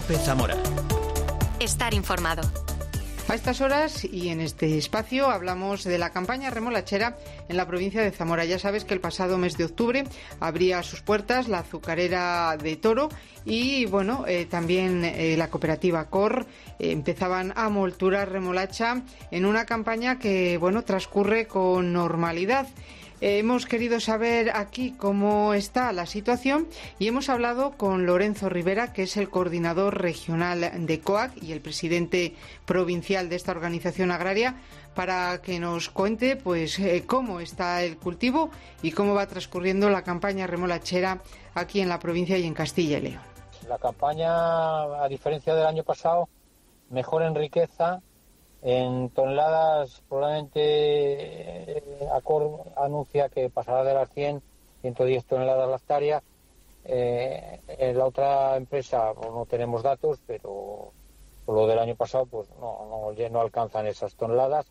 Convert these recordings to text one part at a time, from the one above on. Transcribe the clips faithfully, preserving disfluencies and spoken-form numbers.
COPE Zamora. Estar informado. A estas horas y en este espacio hablamos de la campaña remolachera en la provincia de Zamora. Ya sabes que el pasado mes de octubre abría sus puertas la azucarera de Toro y bueno, eh, también eh, la cooperativa Cor eh, empezaban a molturar remolacha en una campaña que bueno transcurre con normalidad. Eh, hemos querido saber aquí cómo está la situación y hemos hablado con Lorenzo Rivera, que es el coordinador regional de COAG y el presidente provincial de esta organización agraria, para que nos cuente pues eh, cómo está el cultivo y cómo va transcurriendo la campaña remolachera aquí en la provincia y en Castilla y León. La campaña, a diferencia del año pasado, mejor en riqueza. En toneladas, probablemente eh, Acor anuncia que pasará de las cien, ciento diez toneladas la hectárea. Eh, en la otra empresa pues, no tenemos datos, pero por lo del año pasado pues no, no, no alcanzan esas toneladas.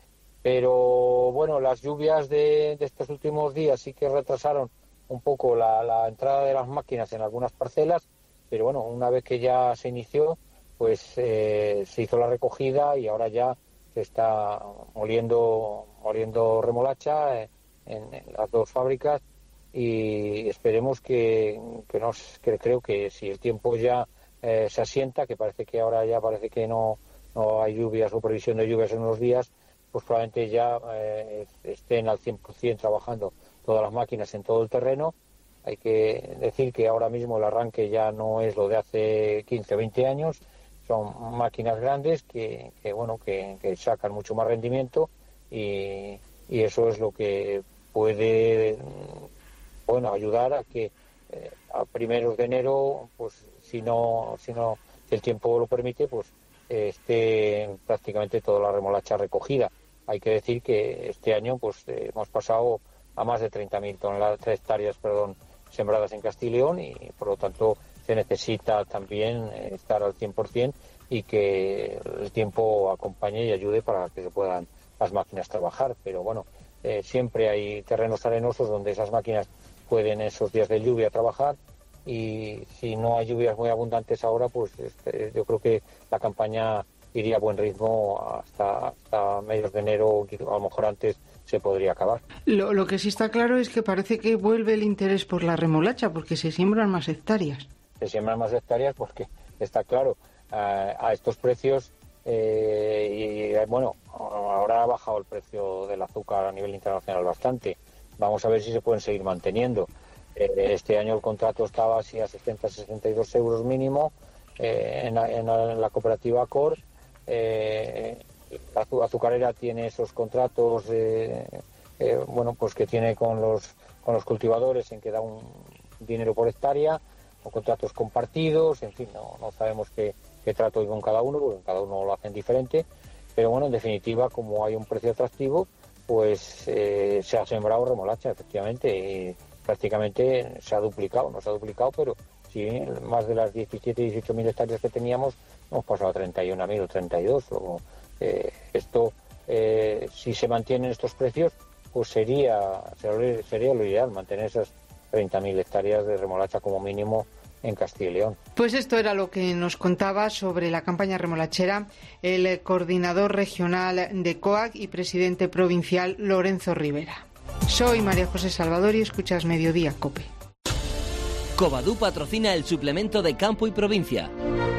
Pero bueno, las lluvias de, de estos últimos días sí que retrasaron un poco la, la entrada de las máquinas en algunas parcelas, pero bueno, una vez que ya se inició, pues eh, se hizo la recogida y ahora ya se está moliendo, moliendo remolacha en, en las dos fábricas y esperemos que, que, nos, que creo que si el tiempo ya eh, se asienta, que parece que ahora ya parece que no, no hay lluvias o previsión de lluvias en unos días, pues probablemente ya eh, estén al cien por ciento trabajando todas las máquinas en todo el terreno. Hay que decir que ahora mismo el arranque ya no es lo de hace quince o veinte años. Son máquinas grandes que, que bueno que, que sacan mucho más rendimiento y, y eso es lo que puede bueno ayudar a que eh, a primeros de enero, pues si no si no si el tiempo lo permite, pues eh, esté prácticamente toda la remolacha recogida. Hay que decir que este año pues eh, hemos pasado a más de treinta mil toneladas, hectáreas, perdón, sembradas en Castilla y León y por lo tanto se necesita también estar al cien por ciento y que el tiempo acompañe y ayude para que se puedan las máquinas trabajar. Pero bueno, eh, siempre hay terrenos arenosos donde esas máquinas pueden esos días de lluvia trabajar y si no hay lluvias muy abundantes ahora, pues este, yo creo que la campaña iría a buen ritmo hasta, hasta mediados de enero, a lo mejor antes se podría acabar. Lo, lo que sí está claro es que parece que vuelve el interés por la remolacha porque se siembran más hectáreas. Se siembran más hectáreas porque está claro, a, a estos precios eh, y bueno, ahora ha bajado el precio del azúcar a nivel internacional bastante. Vamos a ver si se pueden seguir manteniendo. Eh, este año el contrato estaba así a sesenta a sesenta y dos euros mínimo eh, en, la, en, la, en la cooperativa Cor. Eh, la azucarera tiene esos contratos eh, eh, bueno pues que tiene con los con los cultivadores en que da un dinero por hectárea o contratos compartidos, en fin, no, no sabemos qué, qué trato hay con cada uno, porque cada uno lo hacen diferente, pero bueno, en definitiva, como hay un precio atractivo, pues eh, se ha sembrado remolacha, efectivamente, y prácticamente se ha duplicado, no se ha duplicado, pero sí, más de las diecisiete, dieciocho mil hectáreas que teníamos, hemos pasado a treinta y una mil o treinta y dos. Luego, eh, esto, eh, si se mantienen estos precios, pues sería, sería lo ideal, mantener esas treinta mil hectáreas de remolacha como mínimo en Castilla y León. Pues esto era lo que nos contaba sobre la campaña remolachera el coordinador regional de COAG y presidente provincial Lorenzo Rivera. Soy María José Salvador y escuchas Mediodía COPE. Covadú patrocina el suplemento de Campo y Provincia.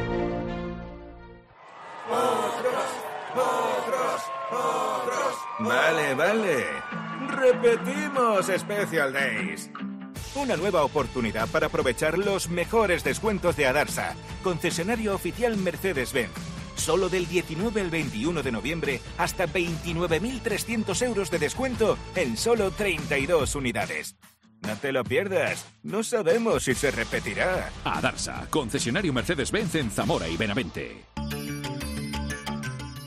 Otros, otros, otros. Vale, vale. Repetimos Special Days. Una nueva oportunidad para aprovechar los mejores descuentos de Adarsa, concesionario oficial Mercedes-Benz. Solo del diecinueve al veintiuno de noviembre hasta veintinueve mil trescientos euros de descuento en solo treinta y dos unidades. No te lo pierdas, no sabemos si se repetirá. Adarsa, concesionario Mercedes-Benz en Zamora y Benavente.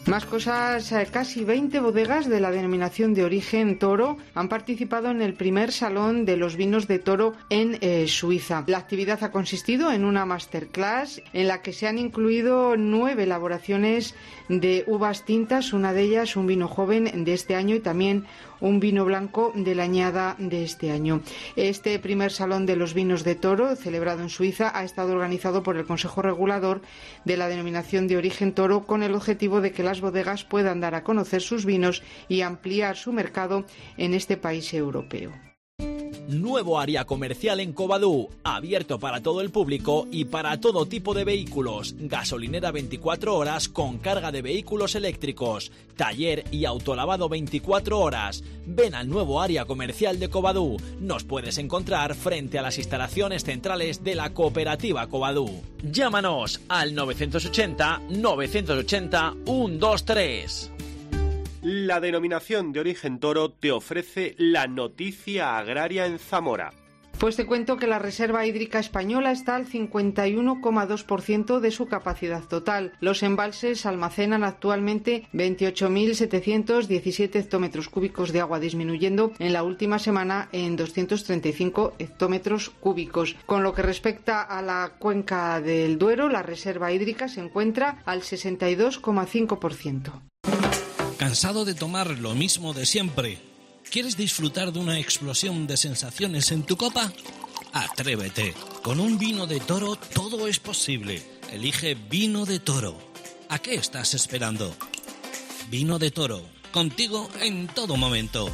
Más cosas, casi veinte bodegas de la denominación de origen Toro han participado en el primer Salón de los Vinos de Toro en eh, Suiza. La actividad ha consistido en una masterclass en la que se han incluido nueve elaboraciones de uvas tintas, una de ellas un vino joven de este año y también un vino blanco de la añada de este año. Este primer Salón de los Vinos de Toro, celebrado en Suiza, ha estado organizado por el Consejo Regulador de la denominación de origen Toro con el objetivo de que las bodegas puedan dar a conocer sus vinos y ampliar su mercado en este país europeo. Nuevo área comercial en Covadú, abierto para todo el público y para todo tipo de vehículos. Gasolinera veinticuatro horas con carga de vehículos eléctricos. Taller y autolavado veinticuatro horas. Ven al nuevo área comercial de Covadú. Nos puedes encontrar frente a las instalaciones centrales de la cooperativa Covadú. Llámanos al novecientos ochenta, novecientos ochenta, ciento veintitrés. La denominación de origen Toro te ofrece la noticia agraria en Zamora. Pues te cuento que la reserva hídrica española está al cincuenta y uno coma dos por ciento de su capacidad total. Los embalses almacenan actualmente veintiocho mil setecientos diecisiete hectómetros cúbicos de agua, disminuyendo en la última semana en doscientos treinta y cinco hectómetros cúbicos. Con lo que respecta a la cuenca del Duero, la reserva hídrica se encuentra al sesenta y dos coma cinco por ciento. ¿Cansado de tomar lo mismo de siempre? ¿Quieres disfrutar de una explosión de sensaciones en tu copa? Atrévete. Con un vino de Toro todo es posible. Elige Vino de Toro. ¿A qué estás esperando? Vino de Toro. Contigo en todo momento.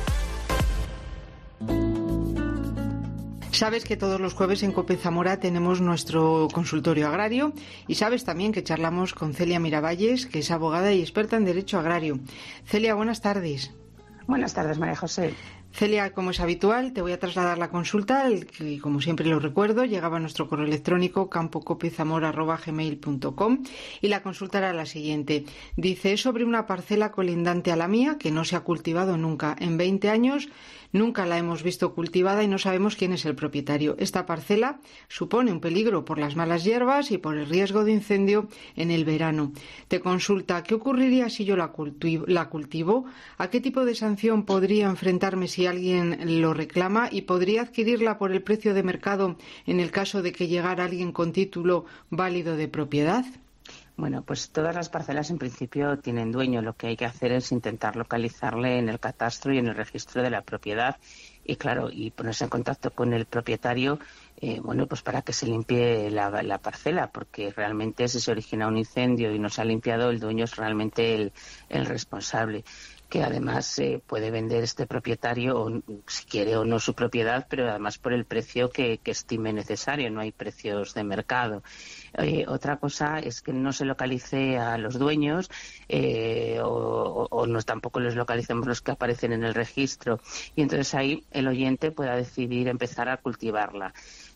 Sabes que todos los jueves en COPE Zamora tenemos nuestro consultorio agrario y sabes también que charlamos con Celia Miravalles, que es abogada y experta en Derecho Agrario. Celia, buenas tardes. Buenas tardes, María José. Celia, como es habitual, te voy a trasladar la consulta, que como siempre lo recuerdo, llegaba a nuestro correo electrónico campo cope zamora arroba gmail punto com y la consulta era la siguiente. Dice, es sobre una parcela colindante a la mía que no se ha cultivado nunca. En veinte años nunca la hemos visto cultivada y no sabemos quién es el propietario. Esta parcela supone un peligro por las malas hierbas y por el riesgo de incendio en el verano. Te consulta, ¿qué ocurriría si yo la cultivo? La cultivo? ¿A qué tipo de sanción podría enfrentarme si alguien lo reclama? ¿Y podría adquirirla por el precio de mercado en el caso de que llegara alguien con título válido de propiedad? Bueno, pues todas las parcelas en principio tienen dueño. Lo que hay que hacer es intentar localizarle en el catastro y en el registro de la propiedad y, claro, y ponerse en contacto con el propietario, eh, bueno, pues para que se limpie la, la parcela, porque realmente si se origina un incendio y no se ha limpiado, el dueño es realmente el, el responsable, que además eh, puede vender este propietario, o, si quiere o no, su propiedad, pero además por el precio que, que estime necesario. No hay precios de mercado. Eh, otra cosa es que no se localice a los dueños eh, o, o no tampoco los localicemos los que aparecen en el registro, y entonces ahí el oyente pueda decidir empezar a cultivarla.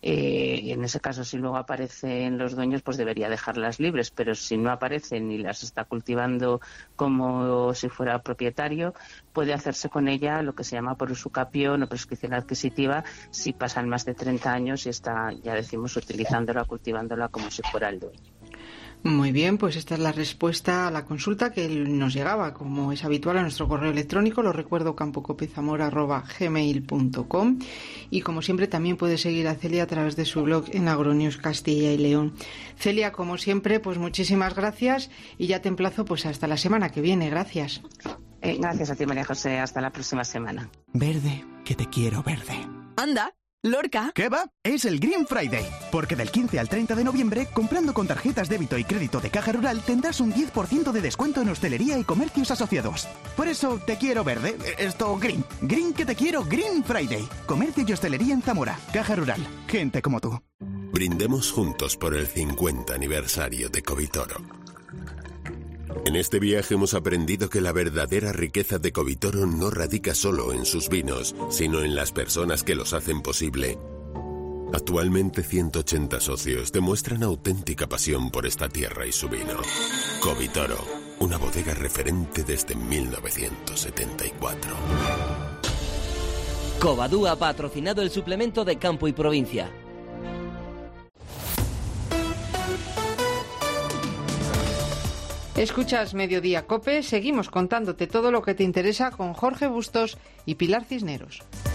Eh, en ese caso, si luego aparecen los dueños, pues debería dejarlas libres, pero si no aparecen y las está cultivando como si fuera propietario, puede hacerse con ella lo que se llama por usucapión o prescripción adquisitiva si pasan más de treinta años y está, ya decimos, utilizándola, cultivándola como si fuera el dueño. Muy bien, pues esta es la respuesta a la consulta que nos llegaba, como es habitual, a nuestro correo electrónico. Lo recuerdo, campo cope zamora arroba gmail punto com. Y como siempre, también puede seguir a Celia a través de su blog en Agronews Castilla y León. Celia, como siempre, pues muchísimas gracias y ya te emplazo pues hasta la semana que viene. Gracias. Eh, gracias a ti, María José. Hasta la próxima semana. Verde, que te quiero verde. Anda. Lorca. ¿Qué va? Es el Green Friday, porque del quince al treinta de noviembre, comprando con tarjetas débito y crédito de Caja Rural, tendrás un diez por ciento de descuento en hostelería y comercios asociados. Por eso te quiero verde, esto Green. Green que te quiero, Green Friday. Comercio y hostelería en Zamora. Caja Rural. Gente como tú. Brindemos juntos por el cincuenta aniversario de Covitoro. En este viaje hemos aprendido que la verdadera riqueza de Covitoro no radica solo en sus vinos, sino en las personas que los hacen posible. Actualmente ciento ochenta socios demuestran auténtica pasión por esta tierra y su vino. Covitoro, una bodega referente desde mil novecientos setenta y cuatro. Covadú ha patrocinado el suplemento de Campo y Provincia. Escuchas Mediodía COPE, seguimos contándote todo lo que te interesa con Jorge Bustos y Pilar Cisneros.